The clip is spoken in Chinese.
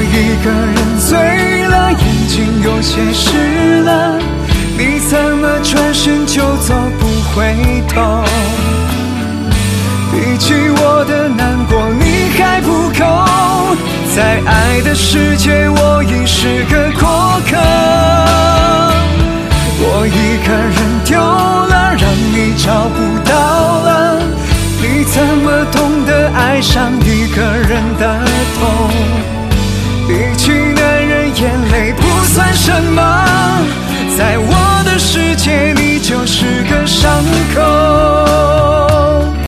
一个人醉了，眼睛有些湿了，你怎么转身就走不回头？比起我的难过你还不够，在爱的世界我已是个过客。我一个人丢了，让你找不到了，你怎么懂得爱上一个人的痛？比起男人眼泪不算什么，在我的世界你就是